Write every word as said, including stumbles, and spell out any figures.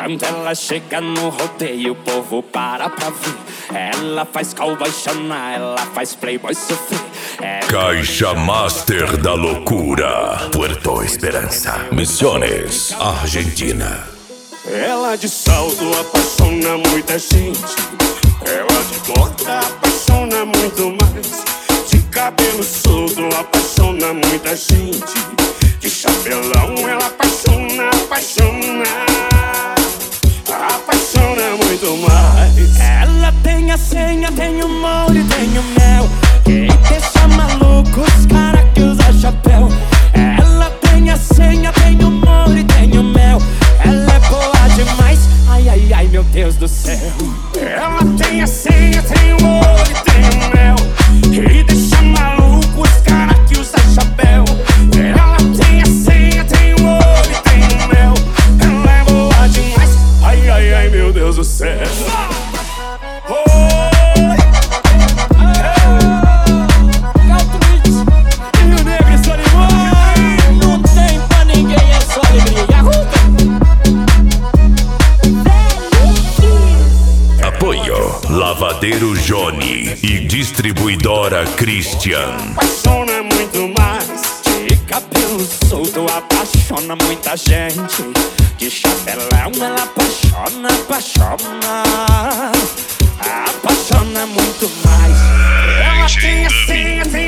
Quando ela chega no rodeio, o povo para pra ver. Ela faz cowboy chorar, ela faz playboy sofrer. Ela... Caixa Master da Loucura, Puerto Esperança, Misiones, Argentina. Ela de salto apaixona muita gente. Ela de bota apaixona muito mais. De cabelo solto apaixona muita gente. De chapelão ela apaixona, apaixona. Apaixona muito mais. Ela tem a senha, tem o molho e tem o mel. Quem deixa maluco os cara que usa chapéu. Ela tem a senha, tem o molho e tem o mel. Ela é boa demais, ai, ai, ai, meu Deus do céu. Ela tem a senha, tem o molho e tem o mel. E deixa maluco os cara que usa chapéu. Ela tem a senha, tem o molho e tem o mel. Ela é boa demais, ai, ai, ai, meu Deus do céu. Lavadeiro Johnny e distribuidora Christian. Apaixona muito mais. De cabelo solto apaixona muita gente. De chapelão ela apaixona, apaixona. Apaixona muito mais. Ela tem a senha, tem